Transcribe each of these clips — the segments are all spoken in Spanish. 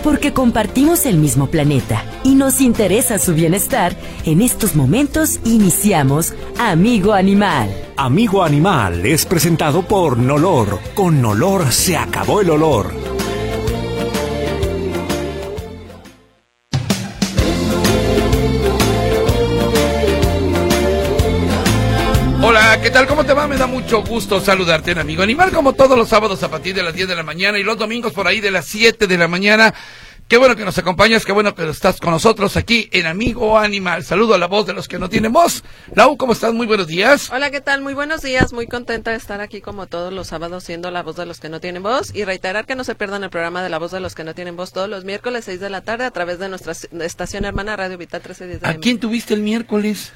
Porque compartimos el mismo planeta y nos interesa su bienestar, en estos momentos iniciamos Amigo Animal. Amigo Animal es presentado por Nolor. Con Nolor se acabó el olor. Hola, ¿qué tal? ¿Cómo te va? Me da mucho gusto saludarte en Amigo Animal, como todos los sábados a partir de las 10 de la mañana y los domingos por ahí de las 7 de la mañana. Qué bueno que nos acompañas, qué bueno que estás con nosotros aquí en Amigo Animal. Saludo a la voz de los que no tienen voz. Lau, ¿cómo estás? Muy buenos días. Hola, ¿qué tal? Muy buenos días. Muy contenta de estar aquí como todos los sábados siendo la voz de los que no tienen voz y reiterar que no se pierdan el programa de la voz de los que no tienen voz todos los miércoles 6 de la tarde a través de nuestra estación hermana Radio Vital 1310 de ¿A quién tuviste el miércoles?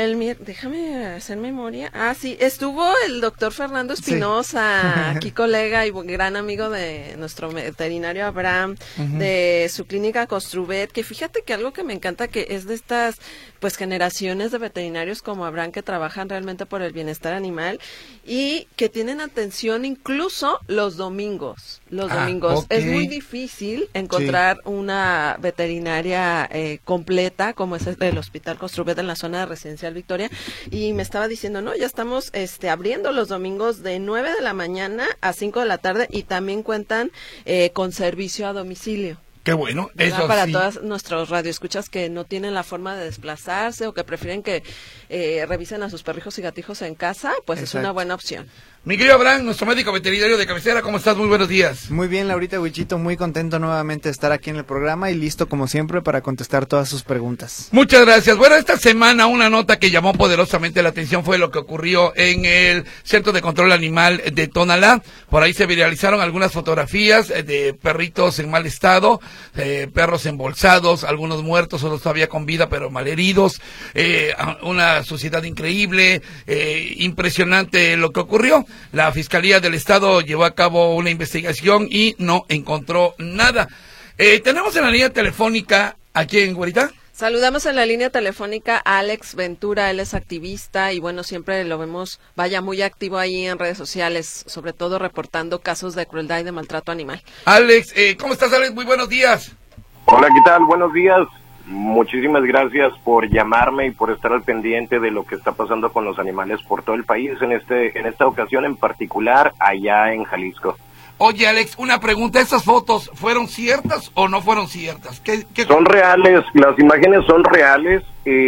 Déjame hacer memoria. Ah, sí, estuvo el doctor Fernando Espinosa, aquí colega y gran amigo de nuestro veterinario Abraham, de su clínica Construvet, que fíjate que algo que me encanta que es de estas pues generaciones de veterinarios como Abraham que trabajan realmente por el bienestar animal y que tienen atención incluso los domingos. Okay. Es muy difícil encontrar una veterinaria completa como es el Hospital Construvet en la zona de Residencial Victoria, y me estaba diciendo, no, ya estamos abriendo los domingos de 9 de la mañana a 5 de la tarde y también cuentan con servicio a domicilio. Qué bueno, eso para sí. Todos nuestros radioescuchas que no tienen la forma de desplazarse o que prefieren que revisen a sus perrijos y gatijos en casa, pues Exacto. Es una buena opción. Mi querido Abraham, nuestro médico veterinario de cabecera, ¿cómo estás? Muy buenos días. Muy bien, Laurita Huichito, muy contento nuevamente de estar aquí en el programa y listo como siempre para contestar todas sus preguntas. Muchas gracias. Bueno, esta semana una nota que llamó poderosamente la atención fue lo que ocurrió en el Centro de Control Animal de Tonalá. Por ahí se viralizaron algunas fotografías de perritos en mal estado, perros embolsados, algunos muertos, otros todavía con vida pero malheridos, una suciedad increíble, impresionante lo que ocurrió. La Fiscalía del Estado llevó a cabo una investigación y no encontró nada. Tenemos en la línea telefónica, ¿a quién, güerita? Saludamos en la línea telefónica a Alex Ventura, él es activista y bueno, siempre lo vemos, muy activo ahí en redes sociales, sobre todo reportando casos de crueldad y de maltrato animal. Alex, ¿cómo estás, Alex? Muy buenos días. Hola, ¿qué tal? Buenos días. Muchísimas gracias por llamarme y por estar al pendiente de lo que está pasando con los animales por todo el país, en esta ocasión en particular allá en Jalisco. Oye, Alex, una pregunta, ¿estas fotos fueron ciertas o no fueron ciertas? ¿Qué? Son reales, las imágenes son reales,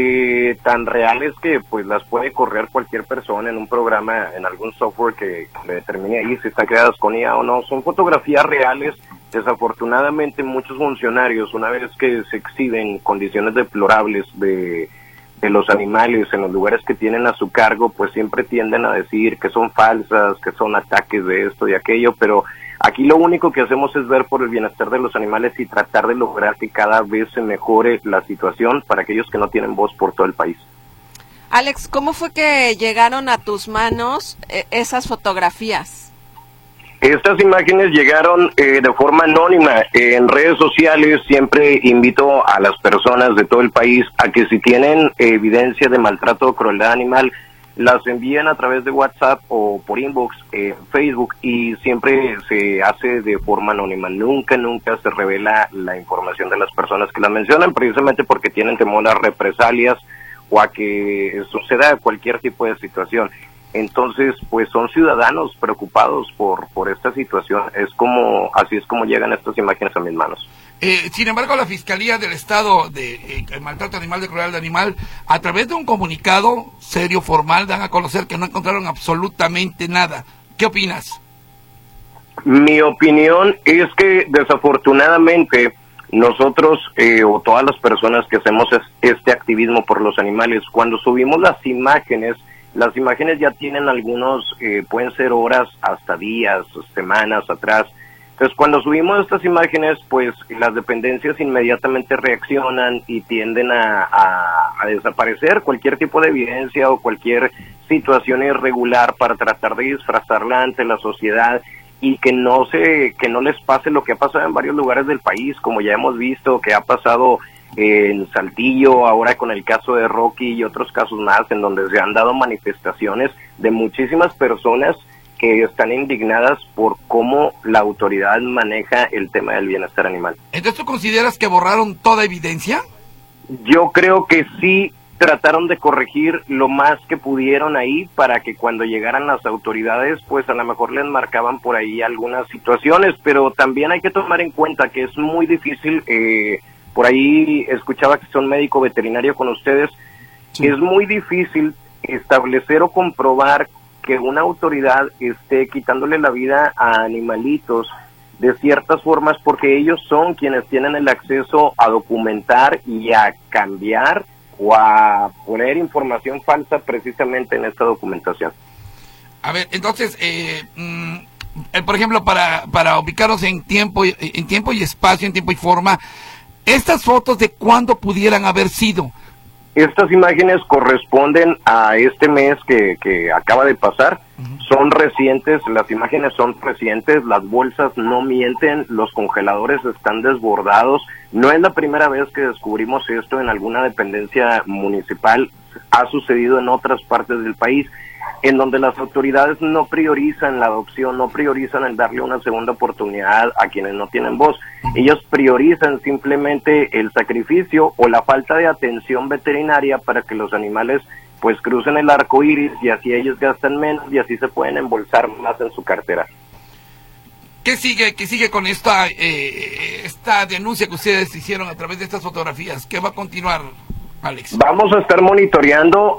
tan reales que pues las puede correr cualquier persona en un programa, en algún software que le determine ahí si están creadas con IA o no. Son fotografías reales. Desafortunadamente muchos funcionarios, una vez que se exhiben condiciones deplorables de los animales en los lugares que tienen a su cargo, pues siempre tienden a decir que son falsas, que son ataques de esto y aquello, pero aquí lo único que hacemos es ver por el bienestar de los animales y tratar de lograr que cada vez se mejore la situación para aquellos que no tienen voz por todo el país. Alex, ¿cómo fue que llegaron a tus manos esas fotografías? Estas imágenes llegaron de forma anónima en redes sociales. Siempre invito a las personas de todo el país a que si tienen evidencia de maltrato o crueldad animal, las envíen a través de WhatsApp o por inbox, Facebook, y siempre se hace de forma anónima. Nunca se revela la información de las personas que las mencionan, precisamente porque tienen temor a represalias o a que suceda cualquier tipo de situación. Entonces, pues son ciudadanos preocupados por esta situación. Así es como llegan estas imágenes a mis manos. Sin embargo, la Fiscalía del Estado de Maltrato Animal, de Crueldad Animal, a través de un comunicado serio, formal, dan a conocer que no encontraron absolutamente nada. ¿Qué opinas? Mi opinión es que desafortunadamente nosotros o todas las personas que hacemos este activismo por los animales, cuando subimos las imágenes ya tienen algunos, pueden ser horas hasta días, semanas atrás. Entonces, cuando subimos estas imágenes, pues las dependencias inmediatamente reaccionan y tienden a desaparecer cualquier tipo de evidencia o cualquier situación irregular para tratar de disfrazarla ante la sociedad y que no les pase lo que ha pasado en varios lugares del país, como ya hemos visto que ha pasado en Saltillo, ahora con el caso de Rocky y otros casos más, en donde se han dado manifestaciones de muchísimas personas están indignadas por cómo la autoridad maneja el tema del bienestar animal. Entonces, ¿tú consideras que borraron toda evidencia? Yo creo que sí trataron de corregir lo más que pudieron ahí para que cuando llegaran las autoridades, pues a lo mejor les marcaban por ahí algunas situaciones, pero también hay que tomar en cuenta que es muy difícil, por ahí escuchaba que son médico veterinario con ustedes, sí. Es muy difícil establecer o comprobar que una autoridad esté quitándole la vida a animalitos de ciertas formas porque ellos son quienes tienen el acceso a documentar y a cambiar o a poner información falsa precisamente en esta documentación. A ver, entonces, por ejemplo, para ubicarnos en tiempo y espacio, en tiempo y forma, estas fotos de cuándo pudieran haber sido. Estas imágenes corresponden a este mes que acaba de pasar. Son recientes, las imágenes son recientes, las bolsas no mienten, los congeladores están desbordados. No es la primera vez que descubrimos esto en alguna dependencia municipal, ha sucedido en otras partes del país, en donde las autoridades no priorizan la adopción, no priorizan el darle una segunda oportunidad a quienes no tienen voz. Ellos priorizan simplemente el sacrificio o la falta de atención veterinaria para que los animales pues crucen el arco iris y así ellos gastan menos y así se pueden embolsar más en su cartera. ¿Qué sigue con esta denuncia que ustedes hicieron a través de estas fotografías? ¿Qué va a continuar, Alex? Vamos a estar monitoreando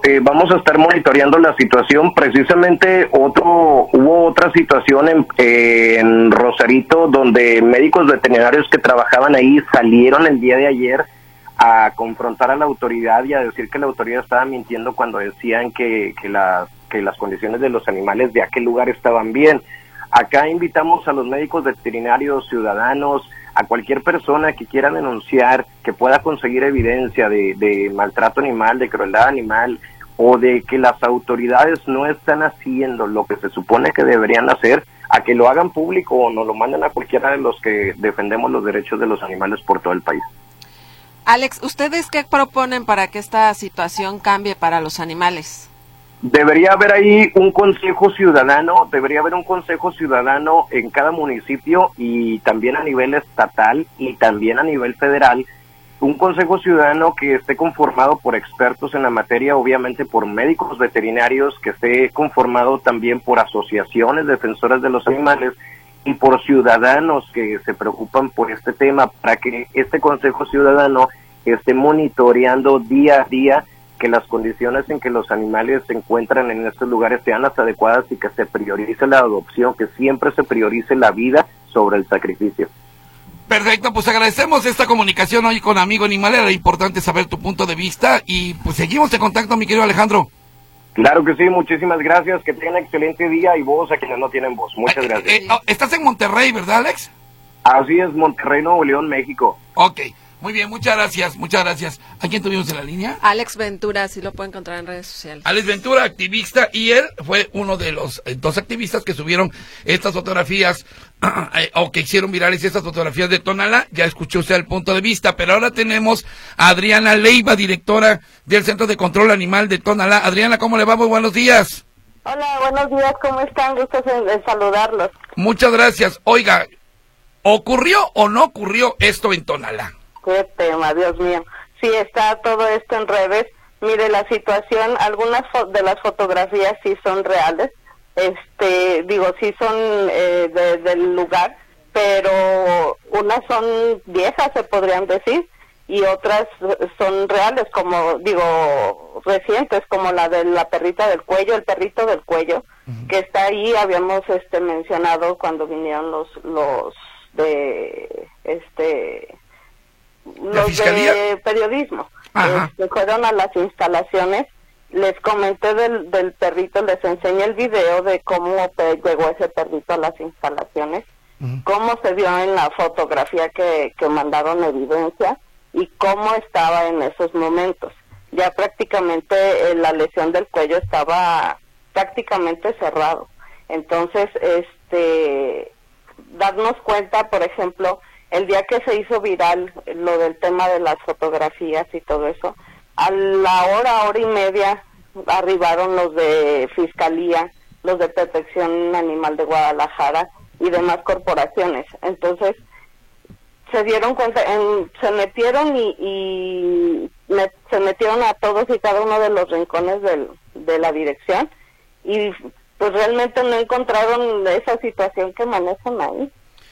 la situación. Precisamente hubo otra situación en Rosarito donde médicos veterinarios que trabajaban ahí salieron el día de ayer a confrontar a la autoridad y a decir que la autoridad estaba mintiendo cuando decían que las condiciones de los animales de aquel lugar estaban bien. Acá invitamos a los médicos veterinarios, ciudadanos, a cualquier persona que quiera denunciar, que pueda conseguir evidencia de maltrato animal, de crueldad animal, o de que las autoridades no están haciendo lo que se supone que deberían hacer, a que lo hagan público o nos lo manden a cualquiera de los que defendemos los derechos de los animales por todo el país. Alex, ¿ustedes qué proponen para que esta situación cambie para los animales? Debería haber ahí un consejo ciudadano, en cada municipio y también a nivel estatal y también a nivel federal, un consejo ciudadano que esté conformado por expertos en la materia, obviamente por médicos veterinarios, que esté conformado también por asociaciones defensoras de los animales y por ciudadanos que se preocupan por este tema, para que este consejo ciudadano esté monitoreando día a día que las condiciones en que los animales se encuentran en estos lugares sean las adecuadas y que se priorice la adopción, que siempre se priorice la vida sobre el sacrificio. Perfecto, pues agradecemos esta comunicación hoy con Amigo Animal. Era importante saber tu punto de vista y pues seguimos en contacto, mi querido Alejandro. Claro que sí, muchísimas gracias, que tengan excelente día y voz a quienes no tienen voz. Muchas gracias. Estás en Monterrey, ¿verdad, Alex? Así es, Monterrey, Nuevo León, México. Ok. Muy bien, muchas gracias, muchas gracias. ¿A quién tuvimos en la línea? Alex Ventura, sí lo puede encontrar en redes sociales. Alex Ventura, activista, y él fue uno de los dos activistas que subieron estas fotografías, o que hicieron virales estas fotografías de Tonalá. Ya escuchó usted el punto de vista, pero ahora tenemos a Adriana Leiva, directora del Centro de Control Animal de Tonalá. Adriana, ¿cómo le va? Muy buenos días. Hola, buenos días, ¿cómo están? Gusto en saludarlos. Muchas gracias. Oiga, ¿ocurrió o no ocurrió esto en Tonalá? Qué tema, Dios mío. Sí, está todo esto en redes. Mire, la situación, algunas de las fotografías sí son reales, sí son del lugar, pero unas son viejas, se podrían decir, y otras son reales, recientes, como la de la perrita del cuello, el perrito del cuello, que está ahí. Habíamos mencionado cuando vinieron los de periodismo, fueron a las instalaciones. Les comenté del perrito, les enseñé el video de cómo llegó ese perrito a las instalaciones, cómo se vio en la fotografía que mandaron evidencia y cómo estaba en esos momentos. Ya prácticamente la lesión del cuello estaba prácticamente cerrado. Entonces, darnos cuenta, por ejemplo, el día que se hizo viral lo del tema de las fotografías y todo eso, a la hora y media arribaron los de Fiscalía, los de Protección Animal de Guadalajara y demás corporaciones. Entonces, se dieron cuenta, se metieron se metieron a todos y cada uno de los rincones de la dirección y pues realmente no encontraron esa situación que manejan ahí,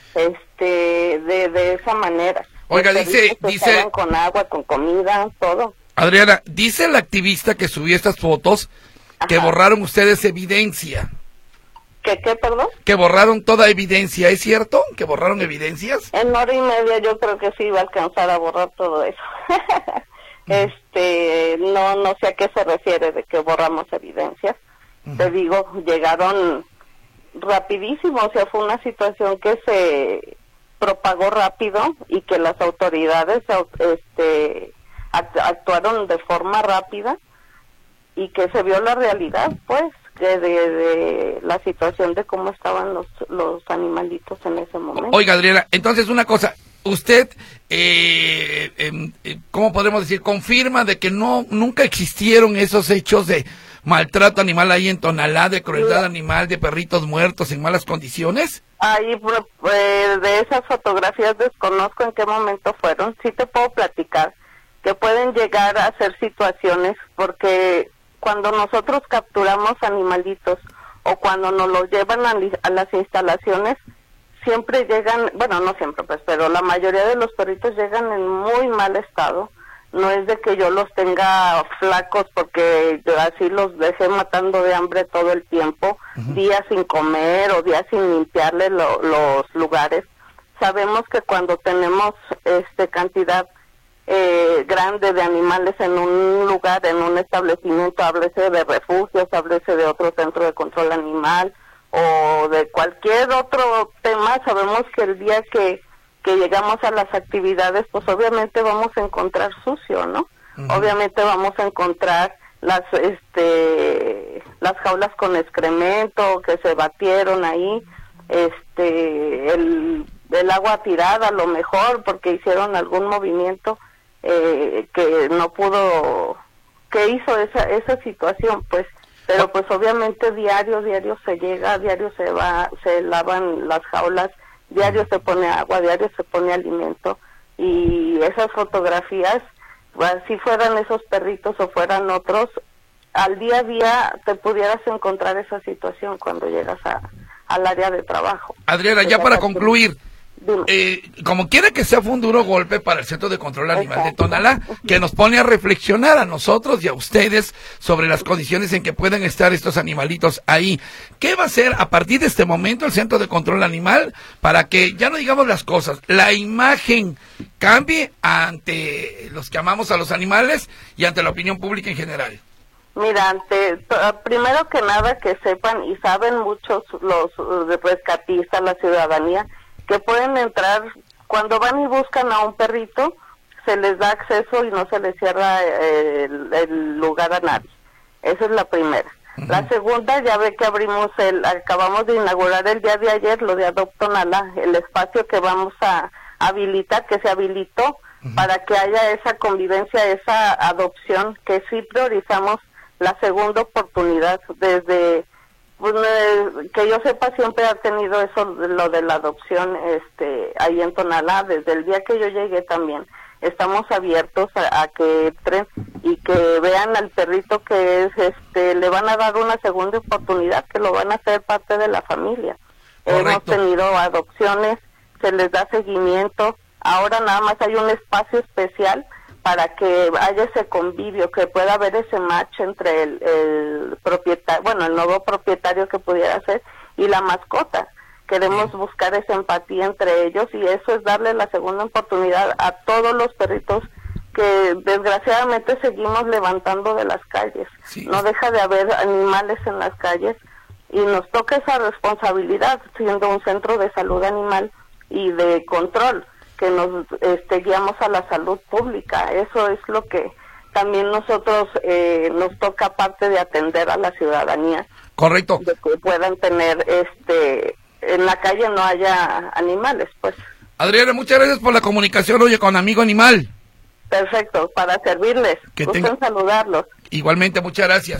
de esa manera. Oiga, dice con agua, con comida, todo. Adriana, dice la activista que subió estas fotos que borraron ustedes evidencia. ¿Qué, perdón? Que borraron toda evidencia, ¿es cierto? ¿Que borraron evidencias? En hora y media yo creo que sí iba a alcanzar a borrar todo eso. No sé a qué se refiere de que borramos evidencias. Te digo, llegaron rapidísimo, o sea, fue una situación que se propagó rápido y que las autoridades actuaron de forma rápida y que se vio la realidad, pues, de la situación de cómo estaban los animalitos en ese momento. Oiga, Adriana, entonces una cosa, usted, ¿cómo podemos decir? Confirma de que nunca existieron esos hechos de maltrato animal ahí en Tonalá, de crueldad animal, de perritos muertos en malas condiciones. Ahí, de esas fotografías desconozco en qué momento fueron. Sí te puedo platicar que pueden llegar a ser situaciones, porque cuando nosotros capturamos animalitos o cuando nos los llevan a las instalaciones, siempre llegan, bueno, no siempre pues, pero la mayoría de los perritos llegan en muy mal estado. No es de que yo los tenga flacos porque yo así los dejé matando de hambre todo el tiempo, días sin comer o días sin limpiarle los lugares. Sabemos que cuando tenemos cantidad grande de animales en un lugar, en un establecimiento, háblese de refugios, háblese de otro centro de control animal o de cualquier otro tema, sabemos que el día que llegamos a las actividades, pues obviamente vamos a encontrar sucio, ¿no? Obviamente vamos a encontrar las jaulas con excremento que se batieron ahí, el agua tirada a lo mejor porque hicieron algún movimiento que no pudo, que hizo esa situación, pues, pero pues obviamente diario se llega, diario se lavan las jaulas, diario se pone agua, diario se pone alimento, y esas fotografías, si fueran esos perritos o fueran otros, al día a día te pudieras encontrar esa situación cuando llegas al área de trabajo. Adriana, ya para concluir, como quiera que sea, fue un duro golpe para el Centro de Control Animal de Tonalá, que nos pone a reflexionar a nosotros y a ustedes sobre las condiciones en que pueden estar estos animalitos ahí. ¿Qué va a hacer a partir de este momento el Centro de Control Animal para que, ya no digamos las cosas, la imagen cambie ante los que amamos a los animales y ante la opinión pública en general? Mira, primero que nada que sepan y saben muchos los rescatistas, la ciudadanía, que pueden entrar, cuando van y buscan a un perrito, se les da acceso y no se les cierra el lugar a nadie. Esa es la primera. La segunda, ya ve que acabamos de inaugurar el día de ayer lo de Adopt Tonalá, el espacio que vamos a habilitar, que se habilitó para que haya esa convivencia, esa adopción, que sí priorizamos la segunda oportunidad. Desde que yo sepa, siempre ha tenido eso, lo de la adopción ahí en Tonalá. Desde el día que yo llegué también estamos abiertos a que entren y que vean al perrito que le van a dar una segunda oportunidad, que lo van a hacer parte de la familia. Correcto. Hemos tenido adopciones, se les da seguimiento. Ahora nada más hay un espacio especial para que haya ese convivio, que pueda haber ese match entre el propietario, bueno, el nuevo propietario que pudiera ser, y la mascota. Queremos buscar esa empatía entre ellos, y eso es darle la segunda oportunidad a todos los perritos que desgraciadamente seguimos levantando de las calles. Sí. No deja de haber animales en las calles y nos toca esa responsabilidad, siendo un centro de salud animal y de control, que nos guiamos a la salud pública. Eso es lo que también nosotros nos toca, aparte de atender a la ciudadanía. Correcto. De que puedan tener, en la calle no haya animales, pues. Adriana, muchas gracias por la comunicación, oye, con Amigo Animal. Perfecto, para servirles. Gusto en saludarlos. Igualmente, muchas gracias.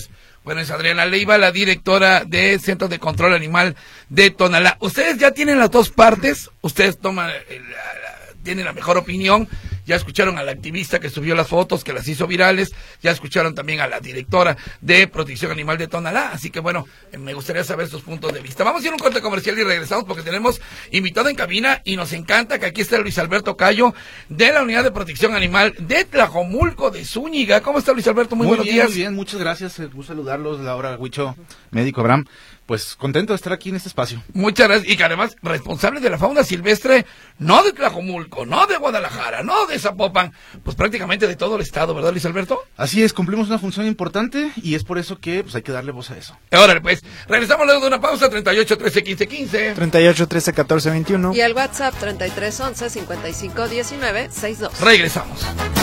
Bueno, es Adriana Leiva, la directora de Centro de Control Animal de Tonalá. Ustedes ya tienen las dos partes, ustedes tienen la mejor opinión. Ya escucharon a la activista que subió las fotos, que las hizo virales, ya escucharon también a la directora de Protección Animal de Tonalá, así que bueno, me gustaría saber sus puntos de vista. Vamos a ir a un corte comercial y regresamos porque tenemos invitado en cabina y nos encanta que aquí esté Luis Alberto Cayo de la Unidad de Protección Animal de Tlajomulco de Zúñiga. ¿Cómo está Luis Alberto? Muy buenos días. Muy bien, muchas gracias, gusto saludarlos, Laura Huicho, médico Abraham. Pues contento de estar aquí en este espacio. Muchas gracias, y que además responsable de la fauna silvestre, no de Tlajomulco, no de Guadalajara, no de Zapopan, pues prácticamente de todo el estado, ¿verdad, Luis Alberto? Así es, cumplimos una función importante y es por eso que pues hay que darle voz a eso. Órale, pues, regresamos luego de una pausa, 38 13 15 15. 38 13 14 21. Y el WhatsApp 33 11 55 19 62. Regresamos.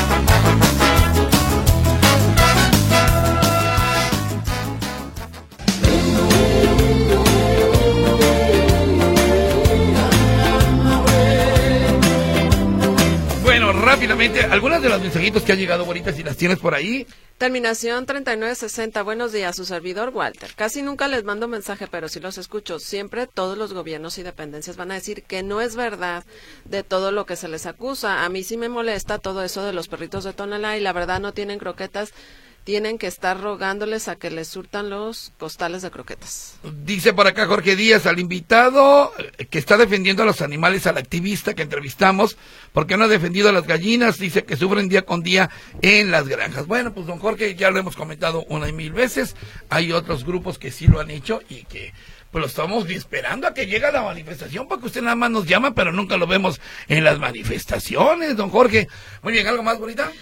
Rápidamente, algunas de los mensajitos que han llegado ahorita, si las tienes por ahí. Terminación 3960, buenos días, su servidor Walter. Casi nunca les mando mensaje, pero sí los escucho. Siempre todos los gobiernos y dependencias van a decir que no es verdad de todo lo que se les acusa. A mí sí me molesta todo eso de los perritos de Tonalá y la verdad no tienen croquetas. Tienen que estar rogándoles a que les surtan los costales de croquetas. Dice por acá Jorge Díaz, al invitado que está defendiendo a los animales, al activista que entrevistamos, porque no ha defendido a las gallinas, dice que sufren día con día en las granjas. Bueno, pues don Jorge, ya lo hemos comentado 1,000 veces, hay otros grupos que sí lo han hecho y que pues lo estamos esperando a que llegue la manifestación, porque usted nada más nos llama, pero nunca lo vemos en las manifestaciones, don Jorge. Muy bien, ¿algo más, bonita?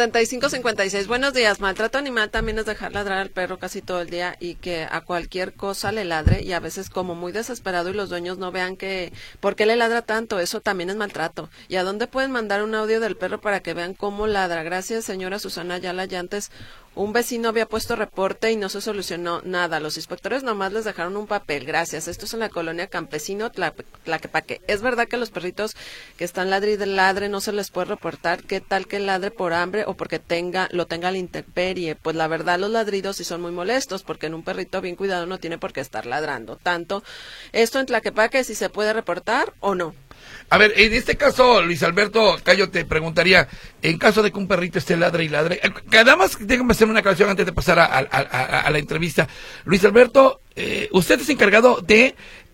7556, buenos días. Maltrato animal también es dejar ladrar al perro casi todo el día y que a cualquier cosa le ladre y a veces como muy desesperado y los dueños no vean que por qué le ladra tanto, eso también es maltrato. ¿Y a dónde pueden mandar un audio del perro para que vean cómo ladra? Gracias, señora Susana Ayala Llantes. Un vecino había puesto reporte y no se solucionó nada. Los inspectores nomás les dejaron un papel. Gracias. Esto es en la colonia Campesino Tlaquepaque. Es verdad que los perritos que están ladre y ladre no se les puede reportar. ¿Qué tal que ladre por hambre o porque lo tenga a la intemperie? Pues la verdad los ladridos sí son muy molestos porque en un perrito bien cuidado no tiene por qué estar ladrando tanto. ¿Esto en Tlaquepaque si se puede reportar o no? A ver, en este caso, Luis Alberto Cayo, te preguntaría, en caso de que un perrito esté ladre y ladre, nada más déjame hacer una aclaración antes de pasar a la entrevista. Luis Alberto, usted es encargado de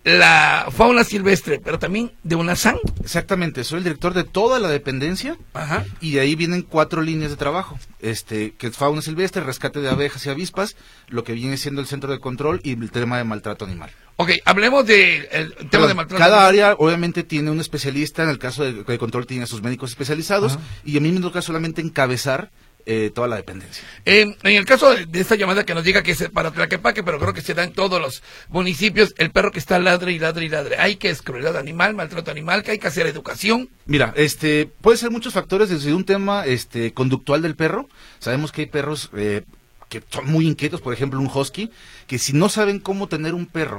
la fauna silvestre, pero también de UNASAN. Exactamente, soy el director de toda la dependencia. Ajá. Y de ahí vienen 4 líneas de trabajo, que es fauna silvestre, rescate de abejas y avispas, lo que viene siendo el centro de control y el tema de maltrato animal. Ok, hablemos del tema de maltrato. Cada área obviamente tiene un especialista, en el caso de control tiene a sus médicos especializados. Ajá. Y a mí me toca solamente encabezar toda la dependencia. En el caso de esta llamada que nos diga que es para Tlaquepaque, pero creo que se da en todos los municipios, el perro que está ladre y ladre y ladre, hay que es crueldad animal, maltrato animal, que hay que hacer educación. Mira, puede ser muchos factores, desde un tema conductual del perro. Sabemos que hay perros que son muy inquietos, por ejemplo un husky, que si no saben cómo tener un perro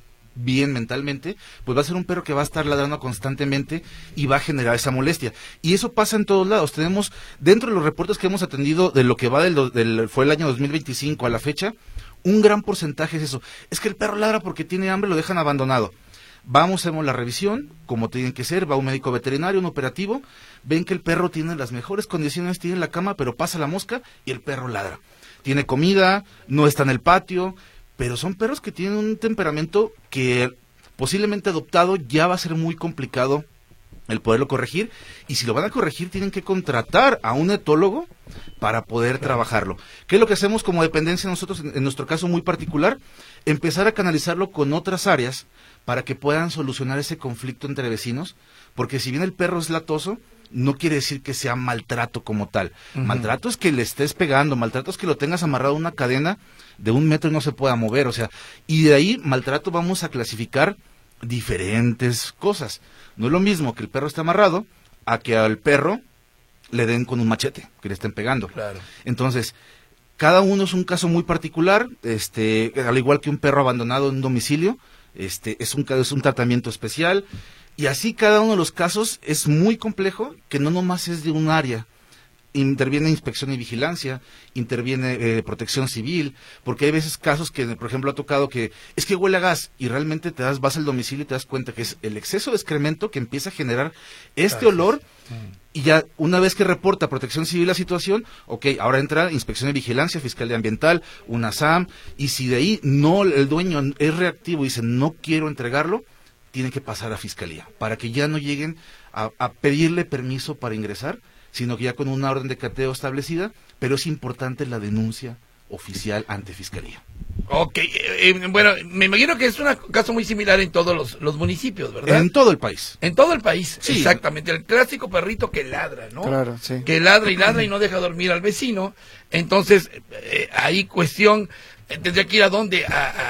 bien mentalmente, pues va a ser un perro que va a estar ladrando constantemente y va a generar esa molestia. Y eso pasa en todos lados. Tenemos, dentro de los reportes que hemos atendido de lo que va fue el año 2025 a la fecha, un gran porcentaje es eso. Es que el perro ladra porque tiene hambre, lo dejan abandonado. Vamos, hacemos la revisión, como tienen que ser, va un médico veterinario, un operativo, ven que el perro tiene las mejores condiciones, tiene la cama, pero pasa la mosca y el perro ladra. Tiene comida, no está en el patio, pero son perros que tienen un temperamento que posiblemente adoptado ya va a ser muy complicado el poderlo corregir, y si lo van a corregir tienen que contratar a un etólogo para poder trabajarlo. ¿Qué es lo que hacemos como dependencia nosotros, en nuestro caso muy particular? Empezar a canalizarlo con otras áreas para que puedan solucionar ese conflicto entre vecinos, porque si bien el perro es latoso, no quiere decir que sea maltrato como tal. Maltrato es que le estés pegando, maltrato es que lo tengas amarrado a una cadena de 1 metro y no se pueda mover, o sea, y de ahí maltrato vamos a clasificar diferentes cosas. No es lo mismo que el perro esté amarrado a que al perro le den con un machete, que le estén pegando. Claro. Entonces, cada uno es un caso muy particular, al igual que un perro abandonado en un domicilio, es un tratamiento especial. Y así cada uno de los casos es muy complejo, que no nomás es de un área. interviene inspección y vigilancia, interviene protección civil, porque hay veces casos que, por ejemplo, ha tocado que es que huele a gas y realmente vas al domicilio y te das cuenta que es el exceso de excremento que empieza a generar este olor, y ya una vez que reporta protección civil la situación, ahora entra inspección y vigilancia, fiscalía ambiental, una SAM, y si de ahí no el dueño es reactivo y dice no quiero entregarlo, tiene que pasar a fiscalía, para que ya no lleguen a pedirle permiso para ingresar, sino que ya con una orden de cateo establecida, pero es importante la denuncia oficial ante fiscalía. Bueno, me imagino que es un caso muy similar en todos los municipios, ¿verdad? En todo el país. En todo el país, sí. Exactamente. El clásico perrito que ladra, ¿no? Claro, sí. Que ladra y no deja dormir al vecino. Entonces, ahí cuestión, tendría que ir a dónde,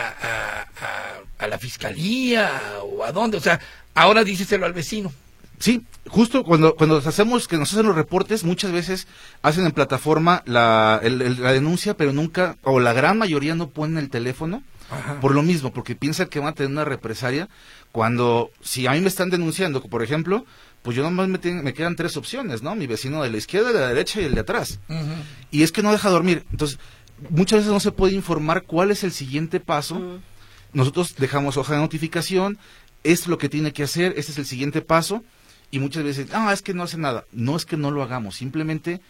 a la fiscalía o a dónde, o sea, ahora díceselo al vecino. Sí, justo cuando nos hacen los reportes, muchas veces hacen en plataforma la denuncia, pero nunca, o la gran mayoría no ponen el teléfono. Ajá. Por lo mismo, porque piensan que van a tener una represalia, cuando si a mí me están denunciando, por ejemplo, pues yo nomás me quedan 3 opciones, ¿no? Mi vecino de la izquierda, de la derecha y el de atrás. Uh-huh. Y es que no deja dormir. Entonces, muchas veces no se puede informar cuál es el siguiente paso. Uh-huh. Nosotros dejamos hoja de notificación, es lo que tiene que hacer, este es el siguiente paso. Y muchas veces, es que no hace nada. No es que no lo hagamos, simplemente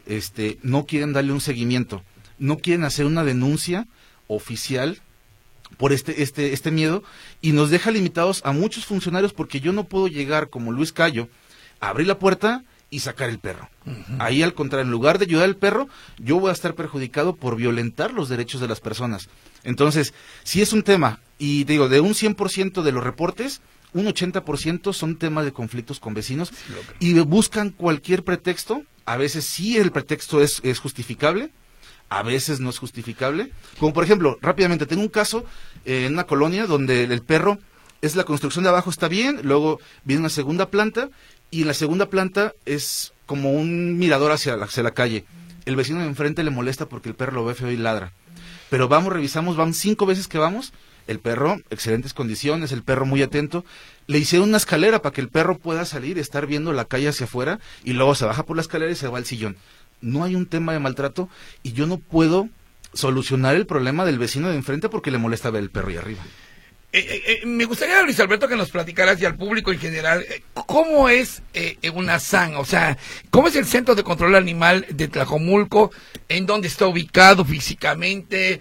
no quieren darle un seguimiento. No quieren hacer una denuncia oficial por este miedo, y nos deja limitados a muchos funcionarios, porque yo no puedo llegar como Luis Cayo, abrir la puerta y sacar el perro. Uh-huh. Ahí, al contrario, en lugar de ayudar al perro, yo voy a estar perjudicado por violentar los derechos de las personas. Entonces, si es un tema, y digo, de un 100% de los reportes, un 80% son temas de conflictos con vecinos, y buscan cualquier pretexto. A veces sí el pretexto es justificable, a veces no es justificable. Como por ejemplo, rápidamente, tengo un caso en una colonia donde el perro, es la construcción de abajo está bien, luego viene una segunda planta, y en la segunda planta es como un mirador hacia la calle. El vecino de enfrente le molesta porque el perro lo ve feo y ladra. Pero revisamos, van 5 veces que vamos, el perro, excelentes condiciones, el perro muy atento. Le hicieron una escalera para que el perro pueda salir, estar viendo la calle hacia afuera, y luego se baja por la escalera y se va al sillón. No hay un tema de maltrato, y yo no puedo solucionar el problema del vecino de enfrente porque le molesta ver el perro ahí arriba. Me gustaría, Luis Alberto, que nos platicaras, y al público en general, ¿cómo es una SAN? O sea, ¿cómo es el Centro de Control Animal de Tlajomulco? ¿En dónde está ubicado físicamente?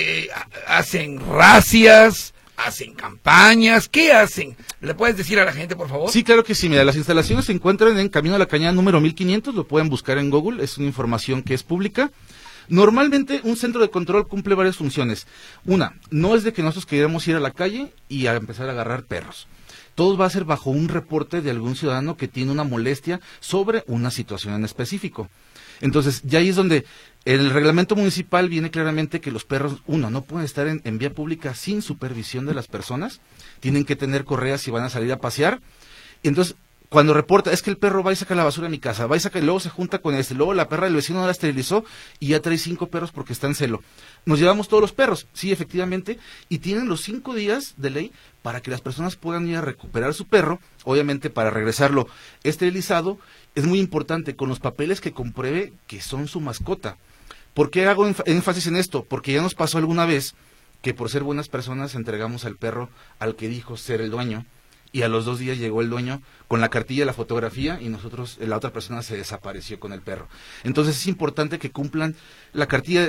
¿Hacen racias? ¿Hacen campañas? ¿Qué hacen? ¿Le puedes decir a la gente, por favor? Sí, claro que sí. Mira, las instalaciones se encuentran en Camino a la Cañada número 1500, lo pueden buscar en Google, es una información que es pública. Normalmente un centro de control cumple varias funciones. Una, no es de que nosotros queramos ir a la calle y a empezar a agarrar perros. Todo va a ser bajo un reporte de algún ciudadano que tiene una molestia sobre una situación en específico. Entonces, ya ahí es donde el reglamento municipal viene claramente que los perros, no pueden estar en vía pública sin supervisión de las personas, tienen que tener correas si van a salir a pasear. Y entonces, cuando reporta, es que el perro va y saca la basura a mi casa, va y saca, y luego se junta con luego la perra del vecino no la esterilizó y ya trae 5 perros porque está en celo. Nos llevamos todos los perros, sí, efectivamente, y tienen los 5 días de ley para que las personas puedan ir a recuperar su perro, obviamente para regresarlo esterilizado. Es muy importante con los papeles que compruebe que son su mascota. ¿Por qué hago énfasis en esto? Porque ya nos pasó alguna vez que por ser buenas personas entregamos al perro al que dijo ser el dueño, y a los 2 días llegó el dueño con la cartilla, la fotografía, y la otra persona se desapareció con el perro. Entonces es importante que cumplan la cartilla,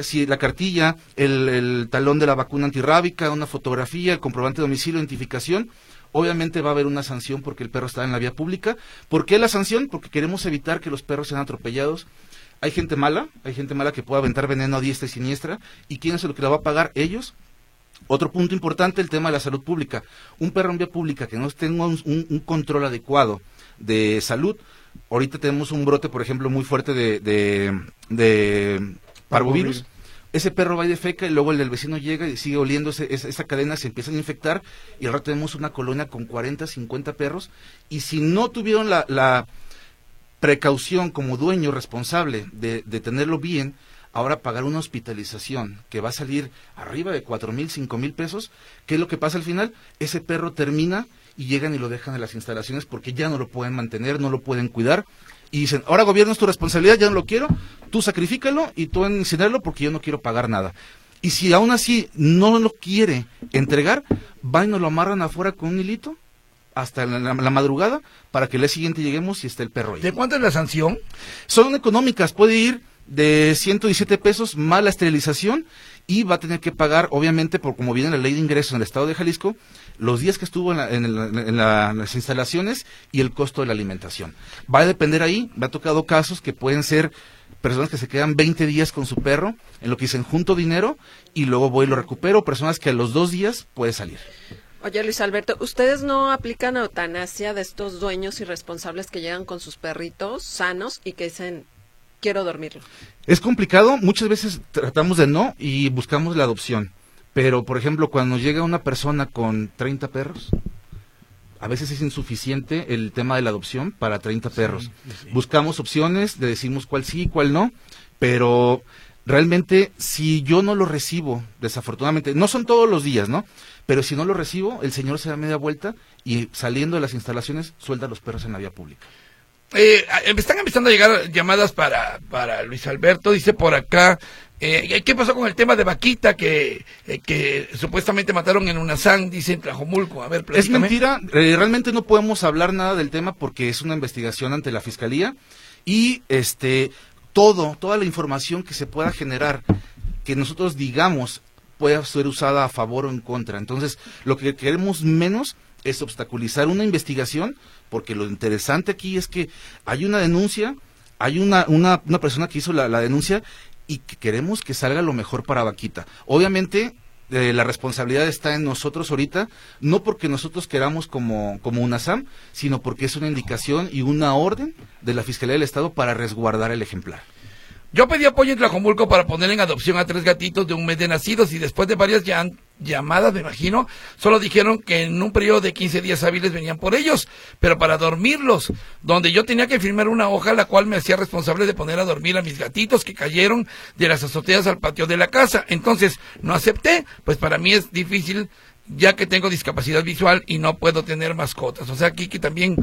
el talón de la vacuna antirrábica, una fotografía, el comprobante de domicilio, identificación. Obviamente va a haber una sanción porque el perro está en la vía pública. ¿Por qué la sanción? Porque queremos evitar que los perros sean atropellados. Hay gente mala que puede aventar veneno a diestra y siniestra, y ¿quién es el que la va a pagar? Ellos. Otro punto importante, el tema de la salud pública. Un perro en vía pública que no tenga un control adecuado de salud. Ahorita tenemos un brote, por ejemplo, muy fuerte de parvovirus. Ese perro va y defeca, y luego el del vecino llega y sigue oliendo esa cadena, se empiezan a infectar, y al rato tenemos una colonia con 40, 50 perros, y si no tuvieron la precaución como dueño responsable de tenerlo bien, ahora pagar una hospitalización que va a salir arriba de 4,000, 5,000 pesos. ¿Qué es lo que pasa al final? Ese perro termina y llegan y lo dejan en las instalaciones porque ya no lo pueden mantener, no lo pueden cuidar. Y dicen, ahora gobierno es tu responsabilidad, ya no lo quiero, tú sacrifícalo y tú incinerlo porque yo no quiero pagar nada. Y si aún así no lo quiere entregar, van y nos lo amarran afuera con un hilito hasta la madrugada para que el día siguiente lleguemos y esté el perro ahí. ¿De cuánto es la sanción? Son económicas, puede ir de 117 pesos más la esterilización y va a tener que pagar, obviamente, por como viene la ley de ingresos en el estado de Jalisco, los días que estuvo en las instalaciones y el costo de la alimentación. Va a depender ahí, me ha tocado casos que pueden ser personas que se quedan 20 días con su perro, en lo que dicen junto dinero y luego voy y lo recupero, personas que a los 2 días puede salir. Oye, Luis Alberto, ¿ustedes no aplican eutanasia de estos dueños irresponsables que llegan con sus perritos sanos y que dicen, quiero dormirlo? Es complicado, muchas veces tratamos de no y buscamos la adopción, pero por ejemplo, cuando llega una persona con 30 perros, a veces es insuficiente el tema de la adopción para 30 perros. Sí. Buscamos opciones, le decimos cuál sí, cuál no, pero realmente si yo no lo recibo, desafortunadamente, no son todos los días, ¿no? Pero si no lo recibo, el señor se da media vuelta y saliendo de las instalaciones suelta a los perros en la vía pública. Están empezando a llegar llamadas para Luis Alberto, dice por acá, ¿qué pasó con el tema de Vaquita que supuestamente mataron en Unasán, dice en Tlajomulco? A ver, platícame. Es mentira, realmente no podemos hablar nada del tema porque es una investigación ante la Fiscalía y toda la información que se pueda generar, que nosotros digamos pueda ser usada a favor o en contra. Entonces, lo que queremos menos es obstaculizar una investigación, porque lo interesante aquí es que hay una denuncia, hay una persona que hizo la denuncia y que queremos que salga lo mejor para Vaquita. Obviamente, la responsabilidad está en nosotros ahorita, no porque nosotros queramos como UNASAM, sino porque es una indicación y una orden de la Fiscalía del Estado para resguardar el ejemplar. Yo pedí apoyo en Tlajomulco para poner en adopción a 3 gatitos de 1 mes de nacidos y después de varias llamadas, me imagino, solo dijeron que en un periodo de 15 días hábiles venían por ellos, pero para dormirlos, donde yo tenía que firmar una hoja la cual me hacía responsable de poner a dormir a mis gatitos que cayeron de las azoteas al patio de la casa. Entonces, no acepté, pues para mí es difícil ya que tengo discapacidad visual y no puedo tener mascotas. O sea, aquí que también,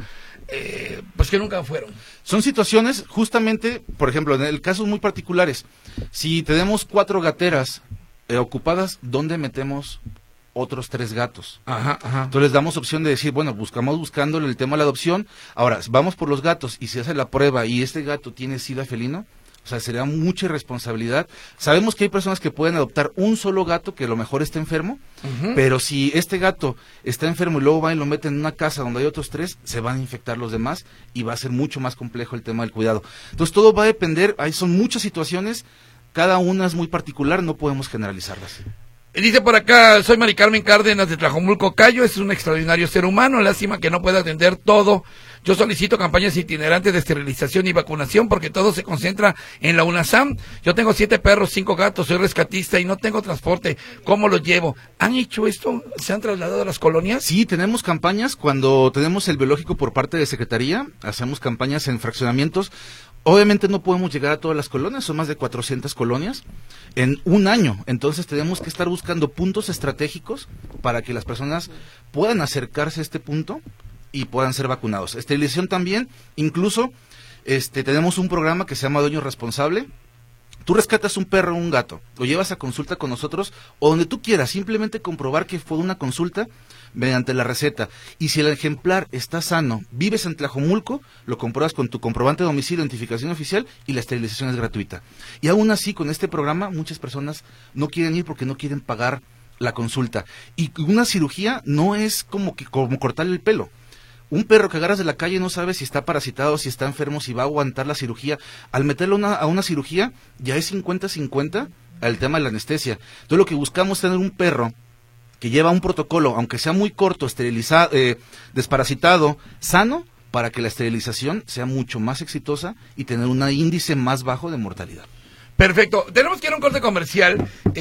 pues que nunca fueron. Son situaciones, justamente, por ejemplo, en el casos muy particulares, si tenemos 4 gateras ocupadas, ¿dónde metemos otros 3 gatos? Ajá. Entonces les damos opción de decir, bueno, buscándole el tema de la adopción, ahora, vamos por los gatos y se hace la prueba y este gato tiene sida felino, o sea, sería mucha irresponsabilidad. Sabemos que hay personas que pueden adoptar un solo gato que a lo mejor está enfermo, pero si este gato está enfermo y luego va y lo meten en una casa donde hay otros 3, se van a infectar los demás y va a ser mucho más complejo el tema del cuidado. Entonces todo va a depender, ahí son muchas situaciones, cada una es muy particular, no podemos generalizarlas. Dice por acá, soy Mari Carmen Cárdenas de Tlajomulco Cayo, es un extraordinario ser humano, lástima que no pueda atender todo. Yo solicito campañas itinerantes de esterilización y vacunación porque todo se concentra en la UNASAM. Yo tengo 7 perros, 5 gatos, soy rescatista y no tengo transporte. ¿Cómo lo llevo? ¿Han hecho esto? ¿Se han trasladado a las colonias? Sí, tenemos campañas. Cuando tenemos el biológico por parte de Secretaría, hacemos campañas en fraccionamientos. Obviamente no podemos llegar a todas las colonias, son más de 400 colonias en un año. Entonces tenemos que estar buscando puntos estratégicos para que las personas puedan acercarse a este punto y puedan ser vacunados. Esterilización también, incluso tenemos un programa que se llama Dueño Responsable. Tú rescatas un perro o un gato, lo llevas a consulta con nosotros o donde tú quieras, simplemente comprobar que fue una consulta mediante la receta. Y si el ejemplar está sano, vives en Tlajomulco, lo compruebas con tu comprobante de domicilio, identificación oficial y la esterilización es gratuita. Y aún así, con este programa, muchas personas no quieren ir porque no quieren pagar la consulta. Y una cirugía no es como cortarle el pelo. Un perro que agarras de la calle no sabe si está parasitado, si está enfermo, si va a aguantar la cirugía. Al meterlo a una cirugía, ya es 50-50 al tema de la anestesia. Entonces lo que buscamos es tener un perro que lleva un protocolo, aunque sea muy corto, esterilizado, desparasitado, sano, para que la esterilización sea mucho más exitosa y tener un índice más bajo de mortalidad. Perfecto, tenemos que ir a un corte comercial.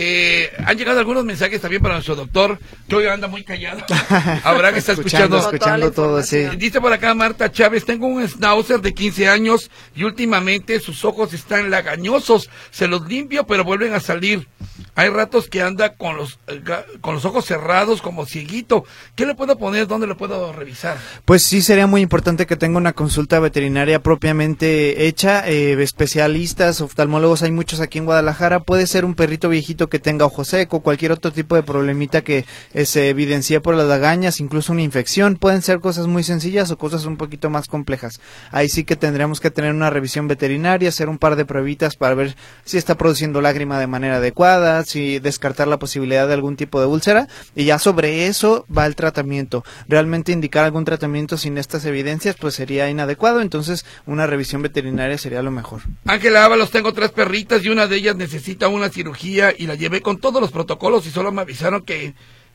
Han llegado algunos mensajes también para nuestro doctor, que hoy anda muy callado. Habrá que estar escuchando todo, sí. Dice por acá Marta Chávez, tengo un schnauzer de 15 años y últimamente sus ojos están lagañosos. Se los limpio, pero vuelven a salir. Hay ratos que anda con los ojos cerrados como cieguito. ¿Qué le puedo poner? ¿Dónde lo puedo revisar? Pues sí, sería muy importante que tenga una consulta veterinaria propiamente hecha. Especialistas, oftalmólogos, hay muchos aquí en Guadalajara. Puede ser un perrito viejito que tenga ojo seco, cualquier otro tipo de problemita que se evidencie por las lagañas, incluso una infección. Pueden ser cosas muy sencillas o cosas un poquito más complejas. Ahí sí que tendremos que tener una revisión veterinaria, hacer un par de pruebitas para ver si está produciendo lágrima de manera adecuada, si descartar la posibilidad de algún tipo de úlcera, y ya sobre eso va el tratamiento. Realmente indicar algún tratamiento sin estas evidencias pues sería inadecuado, entonces una revisión veterinaria sería lo mejor. Ángela Ábalos, tengo 3 perritas y una de ellas necesita una cirugía y la llevé con todos los protocolos y solo me avisaron que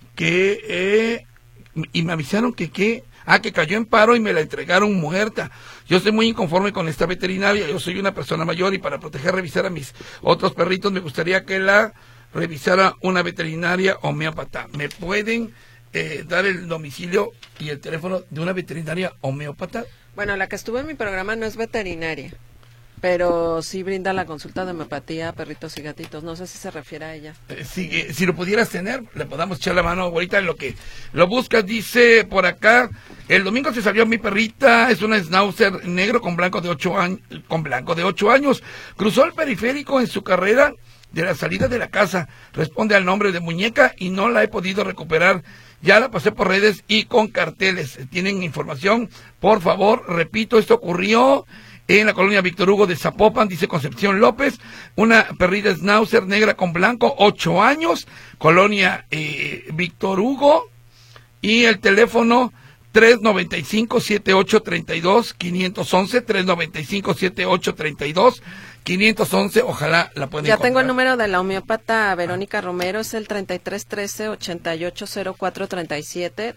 cayó en paro y me la entregaron muerta. Yo estoy muy inconforme con esta veterinaria, yo soy una persona mayor y para revisar a mis otros perritos me gustaría que la revisara una veterinaria homeópata. ¿Me pueden dar el domicilio y el teléfono de una veterinaria homeópata? Bueno, la que estuvo en mi programa no es veterinaria, pero sí brinda la consulta de homeopatía a perritos y gatitos. No sé si se refiere a ella. Si lo pudieras tener, le podamos echar la mano ahorita en lo que lo buscas. Dice por acá, el domingo se salió mi perrita, es una schnauzer negro con blanco de 8 años. Cruzó el periférico en su carrera de la salida de la casa. Responde al nombre de Muñeca y no la he podido recuperar. Ya la pasé por redes y con carteles. ¿Tienen información? Por favor, repito, esto ocurrió en la colonia Víctor Hugo de Zapopan, dice Concepción López, una perrita schnauzer negra con blanco, 8 años, colonia Víctor Hugo, y el teléfono 395-7832, 511, 395-7832, 511, ojalá la puedan encontrar. Ya tengo el número de la homeópata Verónica Romero, es el 3313-880437,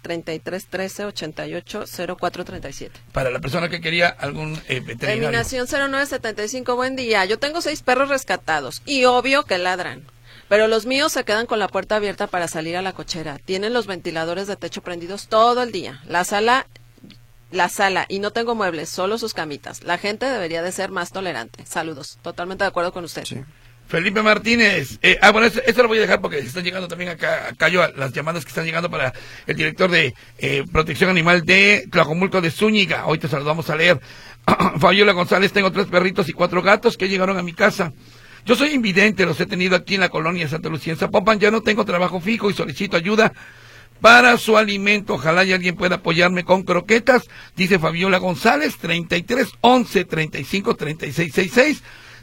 3313-880437. Para la persona que quería algún veterinario. Terminación 0975, buen día. Yo tengo 6 perros rescatados y obvio que ladran. Pero los míos se quedan con la puerta abierta para salir a la cochera. Tienen los ventiladores de techo prendidos todo el día. La sala, y no tengo muebles, solo sus camitas. La gente debería de ser más tolerante. Saludos. Totalmente de acuerdo con usted. Sí. Felipe Martínez. Bueno, esto lo voy a dejar porque están llegando también acá las llamadas que están llegando para el director de Protección Animal de Tlajomulco de Zúñiga. Hoy te saludamos a leer. Fabiola González, tengo 3 perritos y 4 gatos que llegaron a mi casa. Yo soy invidente, los he tenido aquí en la colonia Santa Lucía, en Zapopan, ya no tengo trabajo fijo y solicito ayuda para su alimento. Ojalá y alguien pueda apoyarme con croquetas, dice Fabiola González, 3311-353666,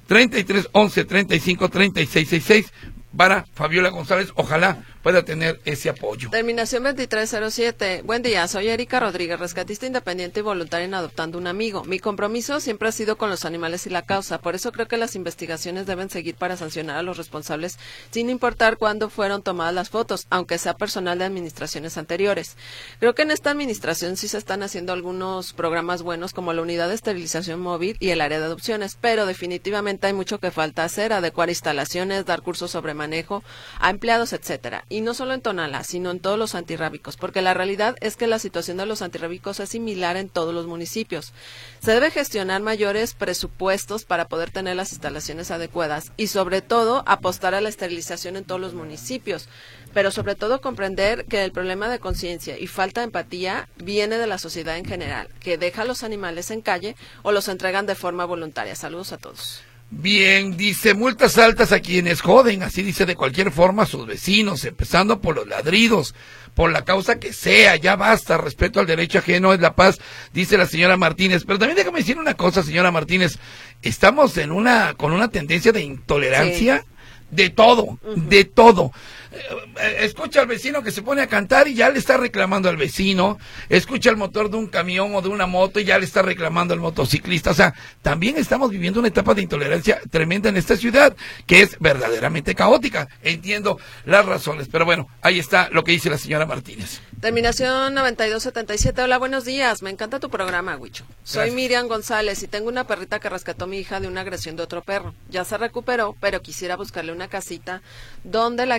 3311-353666, para Fabiola González, ojalá pueda tener ese apoyo. Terminación 2307. Buen día, soy Erika Rodríguez, rescatista independiente y voluntaria en Adoptando un Amigo. Mi compromiso siempre ha sido con los animales y la causa, por eso creo que las investigaciones deben seguir para sancionar a los responsables, sin importar cuándo fueron tomadas las fotos, aunque sea personal de administraciones anteriores. Creo que en esta administración sí se están haciendo algunos programas buenos, como la unidad de esterilización móvil y el área de adopciones, pero definitivamente hay mucho que falta hacer, adecuar instalaciones, dar cursos sobre manejo a empleados, etcétera. Y no solo en Tonalá, sino en todos los antirrábicos, porque la realidad es que la situación de los antirrábicos es similar en todos los municipios. Se debe gestionar mayores presupuestos para poder tener las instalaciones adecuadas y sobre todo apostar a la esterilización en todos los municipios, pero sobre todo comprender que el problema de conciencia y falta de empatía viene de la sociedad en general, que deja a los animales en calle o los entregan de forma voluntaria. Saludos a todos. Bien, dice, multas altas a quienes joden, así dice de cualquier forma a sus vecinos, empezando por los ladridos, por la causa que sea, ya basta, respeto al derecho ajeno es la paz, dice la señora Martínez. Pero también déjame decir una cosa, señora Martínez, estamos con una tendencia de intolerancia, sí, de todo, de todo. Escucha al vecino que se pone a cantar y ya le está reclamando al vecino, escucha el motor de un camión o de una moto y ya le está reclamando al motociclista. O sea, también estamos viviendo una etapa de intolerancia tremenda en esta ciudad, que es verdaderamente caótica. Entiendo las razones, pero bueno, ahí está lo que dice la señora Martínez. Terminación 9277. Hola, buenos días. Me encanta tu programa, Huicho. Soy Miriam González y tengo una perrita que rescató mi hija de una agresión de otro perro. Ya se recuperó, pero quisiera buscarle una casita donde la quieran porque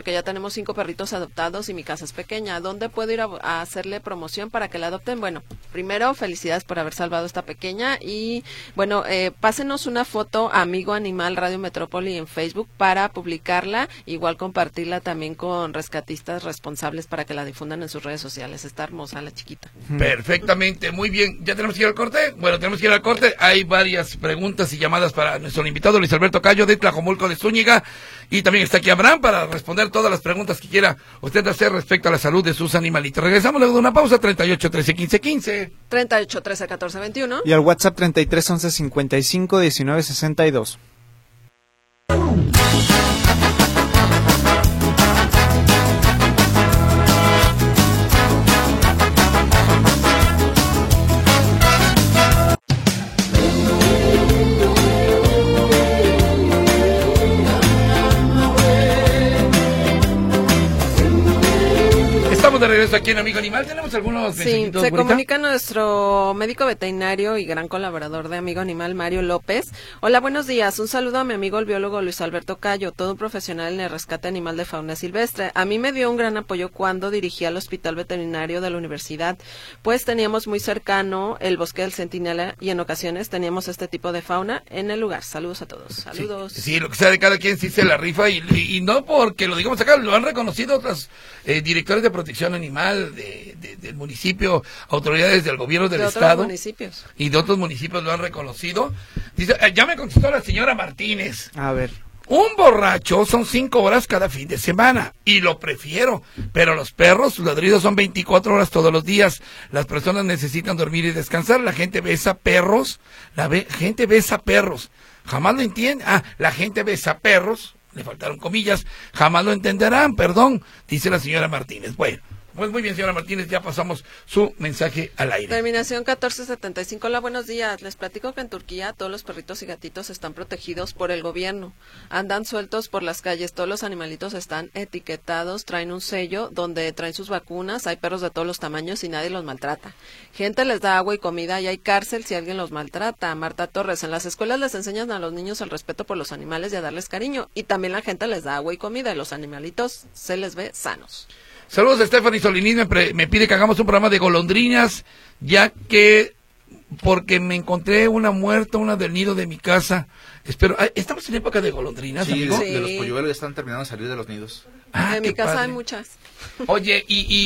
porque ya tenemos 5 perritos adoptados y mi casa es pequeña. ¿Dónde puedo ir a hacerle promoción para que la adopten? Bueno, primero, felicidades por haber salvado esta pequeña y, bueno, pásenos una foto a Amigo Animal Radio Metrópoli en Facebook para publicarla, igual compartirla también con rescatistas responsables para que la difundan en sus redes sociales. Está hermosa la chiquita. Perfectamente, muy bien. ¿Ya tenemos que ir al corte? Bueno, tenemos que ir al corte. Hay varias preguntas y llamadas para nuestro invitado Luis Alberto Cayo de Tlajomulco de Zúñiga, y también está aquí Abraham para responder todas las preguntas que quiera usted hacer respecto a la salud de sus animalitos. Regresamos luego de una pausa. 38 13 15 15 38 13 14 21 y al WhatsApp 33 11 55 19 62. De regreso aquí en Amigo Animal. ¿Tenemos algunos mensajitos? Sí, se comunica nuestro médico veterinario y gran colaborador de Amigo Animal, Mario López. Hola, buenos días. Un saludo a mi amigo el biólogo Luis Alberto Cayo, todo un profesional en el rescate animal de fauna silvestre. A mí me dio un gran apoyo cuando dirigí al hospital veterinario de la universidad, pues teníamos muy cercano el bosque del Centinela y en ocasiones teníamos este tipo de fauna en el lugar. Saludos a todos. Saludos. Sí, lo que sea de cada quien sí se la rifa y no porque lo digamos acá, lo han reconocido otros directores de protección animal del municipio, autoridades del gobierno del estado municipios. Y de otros municipios lo han reconocido. Dice, ya me contestó la señora Martínez. A ver. Un borracho son 5 horas cada fin de semana y lo prefiero, pero los perros, sus ladridos son 24 horas todos los días. Las personas necesitan dormir y descansar. La gente besa perros, gente besa perros. Jamás lo entiende. La gente besa perros. Le faltaron comillas, jamás lo entenderán, perdón, dice la señora Martínez. Bueno, pues muy bien, señora Martínez, ya pasamos su mensaje al aire. Terminación 1475. Hola, buenos días. Les platico que en Turquía todos los perritos y gatitos están protegidos por el gobierno. Andan sueltos por las calles, todos los animalitos están etiquetados, traen un sello donde traen sus vacunas, hay perros de todos los tamaños y nadie los maltrata. Gente les da agua y comida y hay cárcel si alguien los maltrata. Marta Torres, en las escuelas les enseñan a los niños el respeto por los animales y a darles cariño. Y también la gente les da agua y comida y los animalitos se les ve sanos. Saludos a Stephanie Soliniz, me pide que hagamos un programa de golondrinas, ya que porque me encontré una muerta, una del nido de mi casa. Espero, ¿estamos en época de golondrinas, amigo? Sí, de los polluelos ya están terminando de salir de los nidos. En mi casa hay muchas. Oye,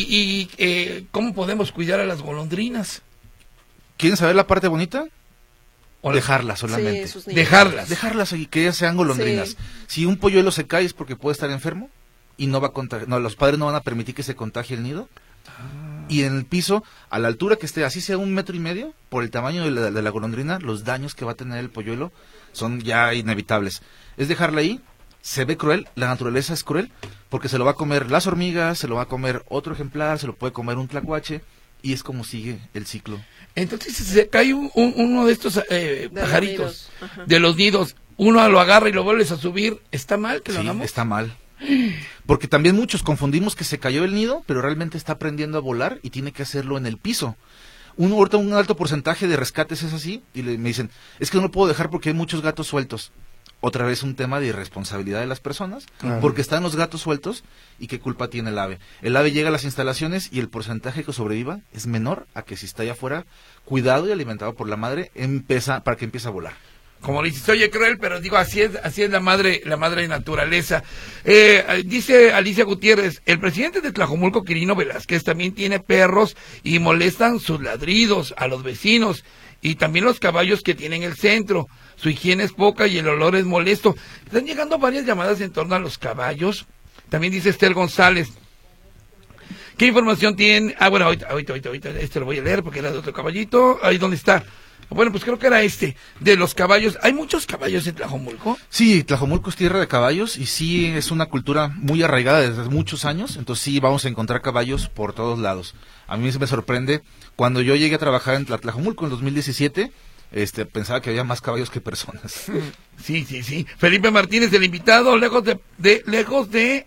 ¿cómo podemos cuidar a las golondrinas? ¿Quieren saber la parte bonita? O dejarlas solamente. Sí, Dejarlas y que ellas sean golondrinas. Sí. Si un polluelo se cae es porque puede estar enfermo y no va a contagiar, los padres no van a permitir que se contagie el nido. Y en el piso, a la altura que esté, así sea 1,5 metros, por el tamaño de la golondrina, los daños que va a tener el polluelo son ya inevitables. Es dejarla ahí, se ve cruel, la naturaleza es cruel, porque se lo va a comer las hormigas, se lo va a comer otro ejemplar, se lo puede comer un tlacuache, y es como sigue el ciclo. Entonces, si se cae uno de estos pajaritos de los nidos, uno lo agarra y lo vuelves a subir, ¿está mal que lo hagamos? Sí, está mal. Porque también muchos confundimos que se cayó el nido, pero realmente está aprendiendo a volar y tiene que hacerlo en el piso. Ahorita un alto porcentaje de rescates es así, y me dicen, es que no lo puedo dejar porque hay muchos gatos sueltos. Otra vez un tema de irresponsabilidad de las personas, porque están los gatos sueltos y qué culpa tiene el ave. El ave llega a las instalaciones y el porcentaje que sobreviva es menor a que si está allá afuera, cuidado y alimentado por la madre, para que empiece a volar. Como dices, oye, cruel, pero digo, así es la madre naturaleza. Dice Alicia Gutiérrez, el presidente de Tlajomulco, Quirino Velázquez, también tiene perros y molestan sus ladridos a los vecinos y también los caballos que tienen el centro. Su higiene es poca y el olor es molesto. Están llegando varias llamadas en torno a los caballos. También dice Esther González. ¿Qué información tiene? Bueno, ahorita, este lo voy a leer porque era de otro caballito. Ahí, ¿dónde está? Bueno, pues creo que era de los caballos. ¿Hay muchos caballos en Tlajomulco? Sí, Tlajomulco es tierra de caballos y sí es una cultura muy arraigada desde muchos años, entonces sí vamos a encontrar caballos por todos lados. A mí me sorprende, cuando yo llegué a trabajar en Tlajomulco en 2017, pensaba que había más caballos que personas. Sí. Felipe Martínez, el invitado, lejos de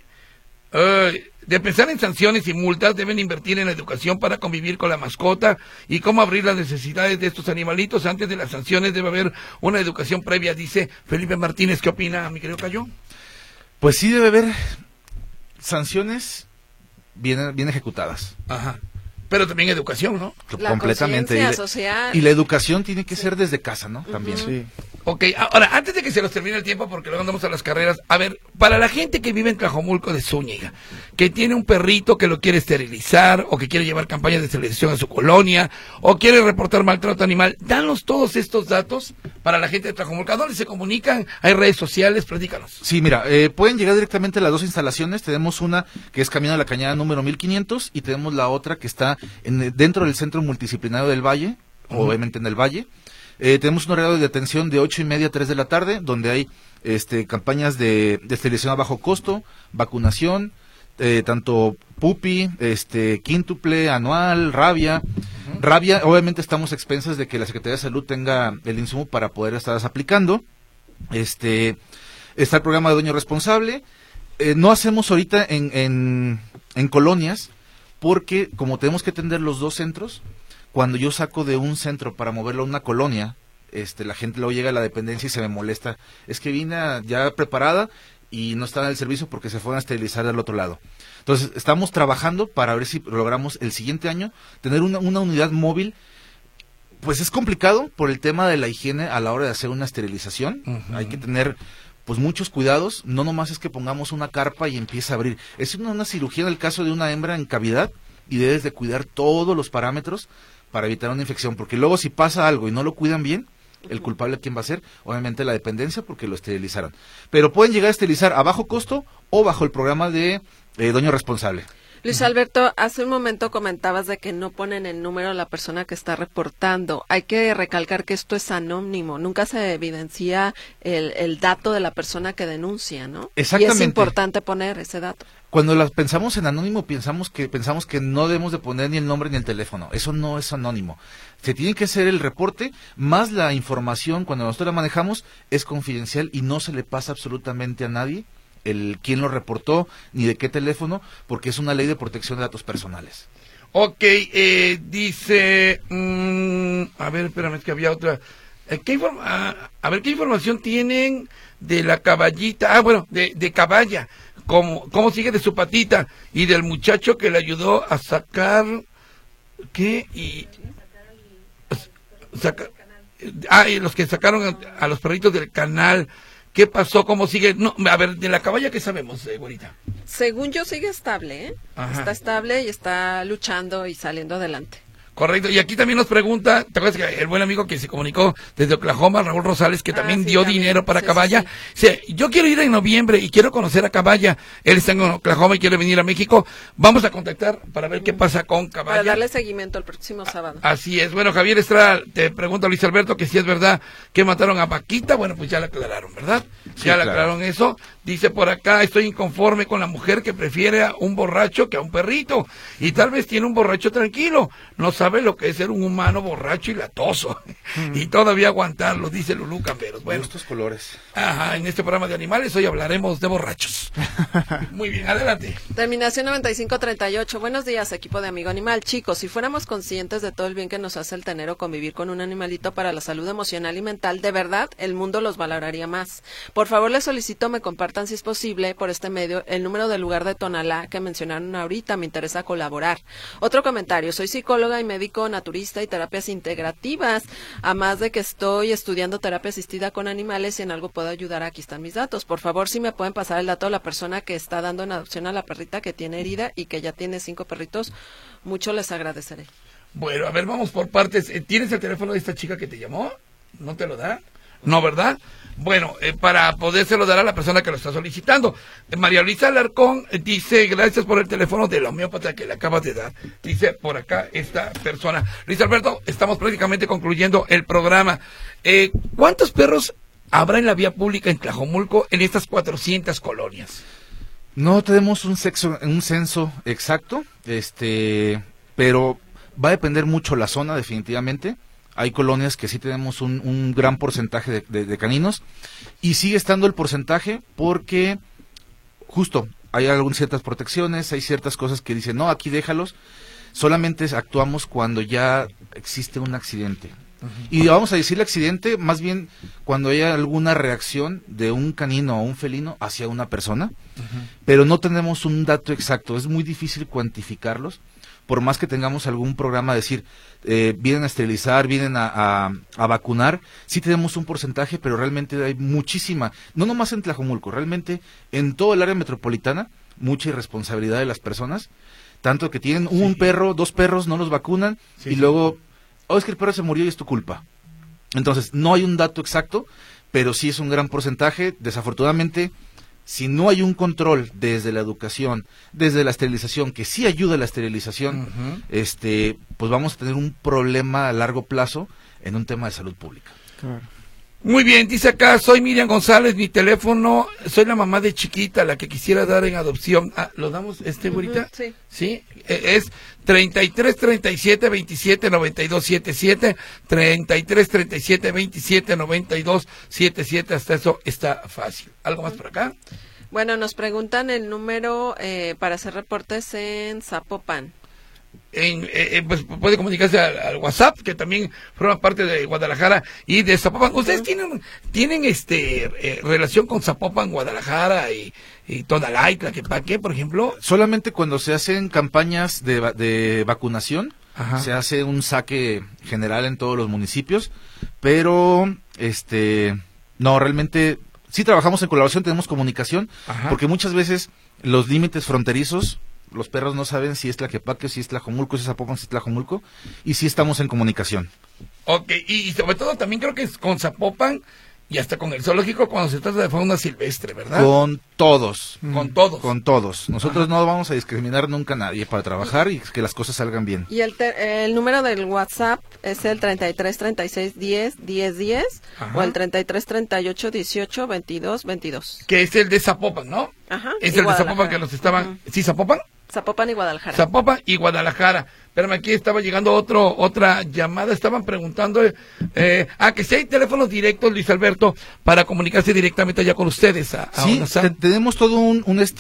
pensar en sanciones y multas, deben invertir en la educación para convivir con la mascota y cómo abrir las necesidades de estos animalitos. Antes de las sanciones debe haber una educación previa, dice Felipe Martínez. ¿Qué opina, mi querido Cayo? Pues sí debe haber sanciones bien ejecutadas. Ajá. Pero también educación, ¿no? La Completamente. social. Y la educación tiene que ser desde casa, ¿no? También. Sí. Ok, ahora, antes de que se nos termine el tiempo, porque luego andamos a las carreras, a ver, para la gente que vive en Tlajomulco de Zúñiga, que tiene un perrito que lo quiere esterilizar, o que quiere llevar campañas de esterilización a su colonia, o quiere reportar maltrato animal, danos todos estos datos para la gente de Tlajomulco. ¿A dónde se comunican? ¿Hay redes sociales? Platícanos. Sí, mira, pueden llegar directamente a las dos instalaciones. Tenemos una que es Camino a la Cañada número 1500 y tenemos la otra que está dentro del Centro Multidisciplinario del Valle, obviamente en el Valle. Tenemos un horario de atención de 8:30 a 3 de la tarde, donde hay campañas de esterilización a bajo costo, vacunación, tanto pupi, quíntuple, anual, rabia. Rabia, obviamente estamos a expensas de que la Secretaría de Salud tenga el insumo para poder estarlas aplicando. Está el programa de dueño responsable. No hacemos ahorita en colonias, porque como tenemos que atender los dos centros, cuando yo saco de un centro para moverlo a una colonia, la gente luego llega a la dependencia y se me molesta. Es que vine ya preparada y no estaba en el servicio porque se fueron a esterilizar del otro lado. Entonces, estamos trabajando para ver si logramos el siguiente año tener una unidad móvil. Pues es complicado por el tema de la higiene a la hora de hacer una esterilización. Hay que tener pues muchos cuidados. No nomás es que pongamos una carpa y empiece a abrir. Es una cirugía en el caso de una hembra en cavidad y debes de cuidar todos los parámetros para evitar una infección, porque luego si pasa algo y no lo cuidan bien, el culpable ¿quién va a ser? Obviamente la dependencia, porque lo esterilizaron. Pero pueden llegar a esterilizar a bajo costo o bajo el programa de dueño responsable. Luis Alberto, hace un momento comentabas de que no ponen el número de la persona que está reportando. Hay que recalcar que esto es anónimo, nunca se evidencia el dato de la persona que denuncia, ¿no? Exactamente. Y es importante poner ese dato. Cuando pensamos en anónimo, pensamos que no debemos de poner ni el nombre ni el teléfono. Eso no es anónimo. Se tiene que hacer el reporte, más la información, cuando nosotros la manejamos, es confidencial y no se le pasa absolutamente a nadie quién lo reportó, ni de qué teléfono, porque es una ley de protección de datos personales. Ok, dice... a ver, espérame, es que había otra... a ver, ¿qué información tienen de la caballita? Bueno, de Caballa. ¿Cómo sigue de su patita? Y del muchacho que le ayudó a sacar... ¿Qué? Y los que sacaron a los perritos del canal... ¿Qué pasó? ¿Cómo sigue? No, a ver, de la caballa, ¿qué sabemos, güerita? Según yo, sigue estable, ¿eh? Ajá. Está estable y está luchando y saliendo adelante. Correcto, y aquí también nos pregunta, ¿te acuerdas que el buen amigo que se comunicó desde Oklahoma, Raúl Rosales, que también dio dinero para Caballa? Sí. Yo quiero ir en noviembre y quiero conocer a Caballa. Él está en Oklahoma y quiere venir a México. Vamos a contactar para ver qué pasa con Caballa. Para darle seguimiento el próximo sábado. Así es. Bueno, Javier Estrada, te pregunta Luis Alberto que si es verdad que mataron a Paquita. Bueno, pues ya la aclararon, ¿verdad? Sí, ya la aclararon eso. Dice por acá, estoy inconforme con la mujer que prefiere a un borracho que a un perrito. Y tal vez tiene un borracho tranquilo. No sabe lo que es ser un humano borracho y latoso. Y todavía aguantarlo, dice Lulú Camberos. Bueno, estos colores. Ajá, en este programa de animales hoy hablaremos de borrachos. Muy bien, adelante. Terminación 9538. Buenos días, equipo de Amigo Animal. Chicos, si fuéramos conscientes de todo el bien que nos hace el tener o convivir con un animalito para la salud emocional y mental, de verdad, el mundo los valoraría más. Por favor, les solicito me compartan, si es posible, por este medio, el número del lugar de Tonalá que mencionaron ahorita. Me interesa colaborar. Otro comentario. Soy psicóloga y médico naturista y terapias integrativas. Además de que estoy estudiando terapia asistida con animales y en algo puedo ayudar, aquí están mis datos. Por favor, si me pueden pasar el dato de la persona que está dando en adopción a la perrita que tiene herida y que ya tiene 5 perritos, mucho les agradeceré. Bueno, a ver, vamos por partes. ¿Tienes el teléfono de esta chica que te llamó? ¿No te lo da? No, ¿verdad? Bueno, para podérselo dar a la persona que lo está solicitando. María Luisa Alarcón dice, gracias por el teléfono del homeópata que le acabas de dar. Dice por acá esta persona. Luis Alberto, estamos prácticamente concluyendo el programa. ¿Cuántos perros habrá en la vía pública en Tlajomulco en estas 400 colonias? No tenemos un censo exacto, pero va a depender mucho la zona, definitivamente. Hay colonias que sí tenemos un gran porcentaje de caninos y sigue estando el porcentaje porque justo hay algunas ciertas protecciones, hay ciertas cosas que dicen, no, aquí déjalos. Solamente actuamos cuando ya existe un accidente. Y vamos a decirle accidente, más bien cuando haya alguna reacción de un canino o un felino hacia una persona, pero no tenemos un dato exacto, es muy difícil cuantificarlos, por más que tengamos algún programa, decir, vienen a esterilizar, vienen a vacunar, sí tenemos un porcentaje, pero realmente hay muchísima, no nomás en Tlajomulco, realmente en todo el área metropolitana, mucha irresponsabilidad de las personas, tanto que tienen un perro, 2 perros, no los vacunan, y luego, es que el perro se murió y es tu culpa. Entonces, no hay un dato exacto, pero sí es un gran porcentaje. Desafortunadamente, si no hay un control desde la educación, desde la esterilización, que sí ayuda a la esterilización, pues vamos a tener un problema a largo plazo en un tema de salud pública. Claro. Muy bien, dice acá, soy Miriam González, mi teléfono, soy la mamá de chiquita, la que quisiera dar en adopción. ¿Lo damos ahorita? Sí. Sí, es 33 37 27 92 77, 33 37 27 92 77, hasta eso está fácil. ¿Algo más por acá? Bueno, nos preguntan el número para hacer reportes en Zapopan. Pues puede comunicarse al WhatsApp, que también forma parte de Guadalajara y de Zapopan. ¿Ustedes tienen relación con Zapopan, Guadalajara y Tonalá y Tlaquepaque, por ejemplo? Solamente cuando se hacen campañas de vacunación, se hace un saque general en todos los municipios, pero no, realmente sí trabajamos en colaboración, tenemos comunicación, porque muchas veces los límites fronterizos, los perros no saben si es Tlaquepaque, si es Tlajomulco, si es Zapopan, si es Tlajomulco, y sí estamos en comunicación. Ok, y sobre todo también creo que es con Zapopan y hasta con el zoológico cuando se trata de fauna silvestre, ¿verdad? Con todos. Con todos. Con todos. Nosotros no vamos a discriminar nunca a nadie para trabajar y que las cosas salgan bien. Y el número del WhatsApp es el 33 36 10 10 10 o el 33 38 18 22 22. Que es el de Zapopan, ¿no? Es el de Zapopan que nos estaban... ¿Sí, Zapopan? Zapopan y Guadalajara. Zapopan y Guadalajara. Espérame, aquí estaba llegando otra llamada. Estaban preguntando que si hay teléfonos directos, Luis Alberto, para comunicarse directamente allá con ustedes. Sí, tenemos todo un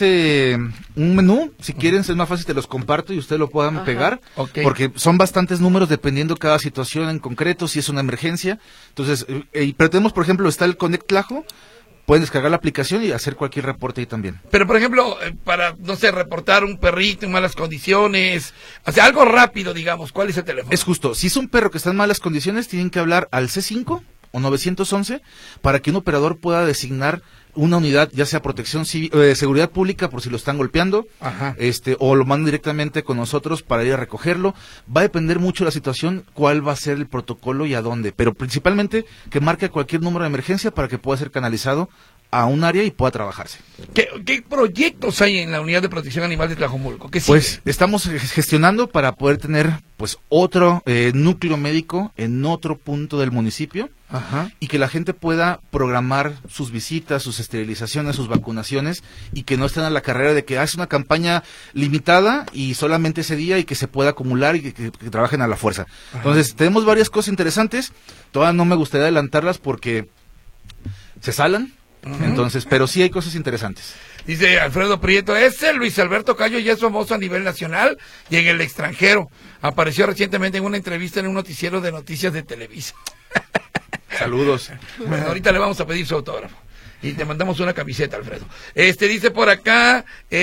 menú. Si quieren, es más fácil, te los comparto y ustedes lo puedan pegar. Porque son bastantes números dependiendo cada situación en concreto, si es una emergencia. Entonces, pero tenemos, por ejemplo, está el Connect Tlajo. Pueden descargar la aplicación y hacer cualquier reporte ahí también. Pero, por ejemplo, para, no sé, reportar un perrito en malas condiciones, o sea, algo rápido, digamos, ¿cuál es el teléfono? Es justo, si es un perro que está en malas condiciones, tienen que hablar al C5 o 911 para que un operador pueda designar una unidad, ya sea protección civil, seguridad pública por si lo están golpeando, o lo mandan directamente con nosotros para ir a recogerlo. Va a depender mucho de la situación, cuál va a ser el protocolo y a dónde, pero principalmente que marque cualquier número de emergencia para que pueda ser canalizado a un área y pueda trabajarse. ¿Qué proyectos hay en la Unidad de Protección Animal de Tlajomulco? Pues estamos gestionando para poder tener pues otro núcleo médico en otro punto del municipio y que la gente pueda programar sus visitas, sus esterilizaciones, sus vacunaciones y que no estén a la carrera de que hace una campaña limitada y solamente ese día y que se pueda acumular y que trabajen a la fuerza. Entonces tenemos varias cosas interesantes, todavía no me gustaría adelantarlas porque se salan. Entonces, pero sí hay cosas interesantes. Dice Alfredo Prieto, Luis Alberto Cayo ya es famoso a nivel nacional y en el extranjero. Apareció recientemente en una entrevista en un noticiero de noticias de Televisa. Saludos. Bueno, ahorita le vamos a pedir su autógrafo. Y te mandamos una camiseta, Alfredo. Dice por acá,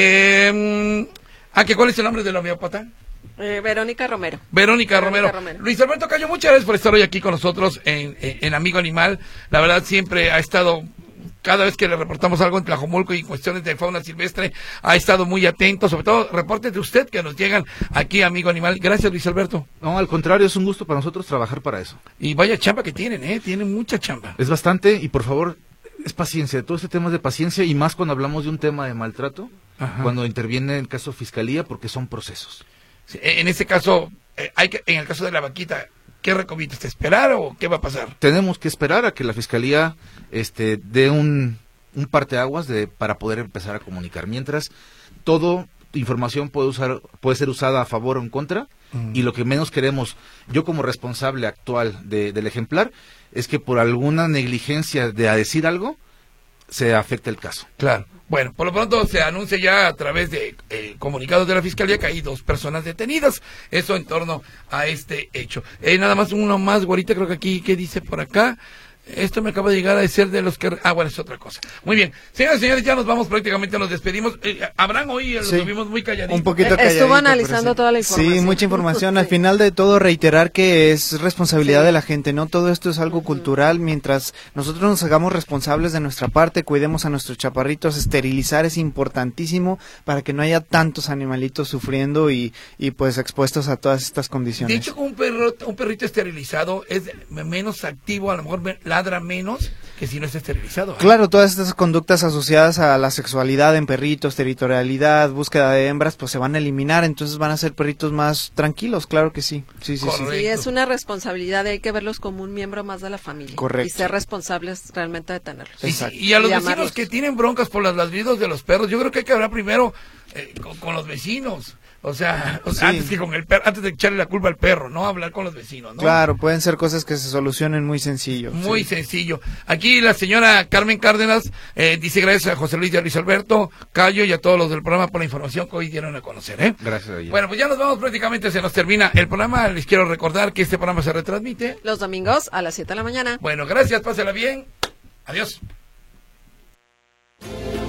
¿cuál es el nombre de la homeópata? Verónica Romero. Verónica Romero. Luis Alberto Cayo, muchas gracias por estar hoy aquí con nosotros en Amigo Animal. La verdad siempre ha estado... Cada vez que le reportamos algo en Tlajomulco y cuestiones de fauna silvestre, ha estado muy atento, sobre todo reportes de usted que nos llegan aquí, Amigo Animal. Gracias, Luis Alberto. No, al contrario, es un gusto para nosotros trabajar para eso. Y vaya chamba que tienen, tienen mucha chamba. Es bastante, y por favor, es paciencia, todo este tema es de paciencia, y más cuando hablamos de un tema de maltrato, cuando interviene el caso fiscalía, porque son procesos. Sí, en este caso, en el caso de la vaquita, ¿qué recomiendas? ¿Esperar o qué va a pasar? Tenemos que esperar a que la fiscalía dé un parteaguas para poder empezar a comunicar. Mientras, toda información puede ser usada a favor o en contra, y lo que menos queremos, yo como responsable actual del ejemplar, es que por alguna negligencia de decir algo, se afecte el caso. Claro. Bueno, por lo pronto se anuncia ya a través de comunicados de la Fiscalía que hay 2 personas detenidas. Eso en torno a este hecho. Nada más uno más, güerita, creo que aquí, ¿qué dice por acá? Esto me acaba de llegar a ser de los que... bueno, es otra cosa. Muy bien. Señoras y señores, ya nos vamos, prácticamente nos despedimos. Abraham, hoy lo tuvimos muy calladito. Un poquito calladito. Estuvo analizando toda la información. Sí, mucha información. Al final de todo, reiterar que es responsabilidad de la gente, ¿no? Todo esto es algo cultural. Mientras nosotros nos hagamos responsables de nuestra parte, cuidemos a nuestros chaparritos, esterilizar es importantísimo para que no haya tantos animalitos sufriendo y pues expuestos a todas estas condiciones. De hecho, un perrito esterilizado es menos activo, a lo mejor ladra menos que si no está esterilizado. Claro, todas estas conductas asociadas a la sexualidad en perritos, territorialidad, búsqueda de hembras, pues se van a eliminar, entonces van a ser perritos más tranquilos, claro que sí. Sí, es una responsabilidad y hay que verlos como un miembro más de la familia. Correcto. Y ser responsables realmente de tenerlos. Y a los vecinos que tienen broncas por las ladridos de los perros, yo creo que hay que hablar primero con los vecinos. O sea, antes que con el perro, antes de echarle la culpa al perro, ¿no? Hablar con los vecinos, ¿no? Claro, pueden ser cosas que se solucionen muy sencillo. Muy sencillo. Aquí la señora Carmen Cárdenas dice gracias a José Luis y a Luis Alberto, Cayo y a todos los del programa por la información que hoy dieron a conocer, ¿eh? Gracias a ella. Bueno, pues ya nos vamos, prácticamente se nos termina el programa. Les quiero recordar que este programa se retransmite los domingos a las 7 de la mañana. Bueno, gracias, pásela bien. Adiós.